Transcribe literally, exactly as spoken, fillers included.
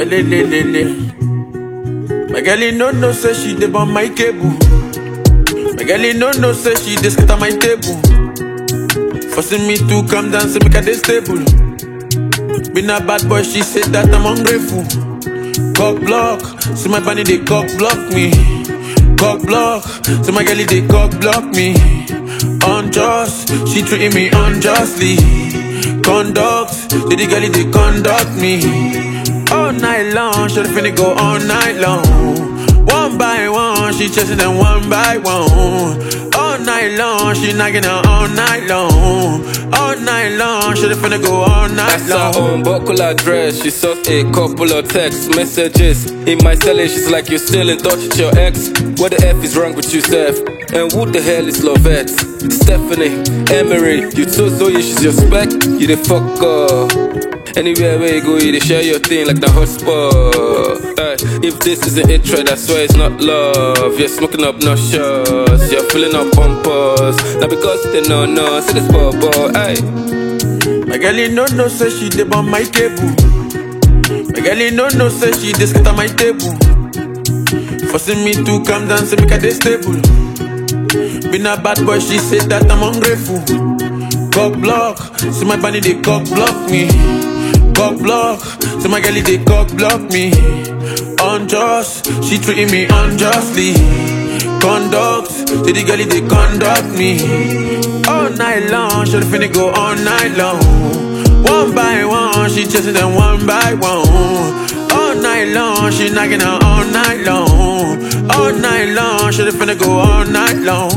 le le le le. My girl, no no say she dey on my cable. My girl, no no say she dey scatter my table. Forcing me to come down, say make her dey stable. Been a bad boy, she said that I'm ungrateful. Cock block, see my bunny they cock block me. Cock block, see my girl they cock block me. Unjust, she treating me unjustly. Conduct, did the girl they conduct me. All night long, should finna go all night long. One by one, she chasing them one by one. All night long, she knocking out all night long. All night long, should finna go all night long. That's her own buckle address. She saw a couple of text messages in my celly. She's like, you still in touch with your ex. What the F is wrong with you, Seth? And who the hell is Lovette? Stephanie, Emery, you told Zoe she's your spec. You the fuck up. Anywhere where you go, you share your thing like the hotspot. Uh, if this isn't it, try, that's why it's not love. You're smoking up no shots, you're filling up bumpers. Now because they know no, see this bubble, aye. My girl, no no say she dey on my cable. My girl, no no say she dey scatter my table. Forcing me to come down, say make her dey stable. Been a bad boy, she said that I'm ungrateful. Cock block, see my bunny they cock block me. Cock block, see my girl they cock block me. Unjust, she treating me unjustly. Conduct, see the girl they conduct me. All night long, should finna go all night long. One by one, she chasing them one by one. All night long, she knocking out all night long. All night long, should finna go all night long.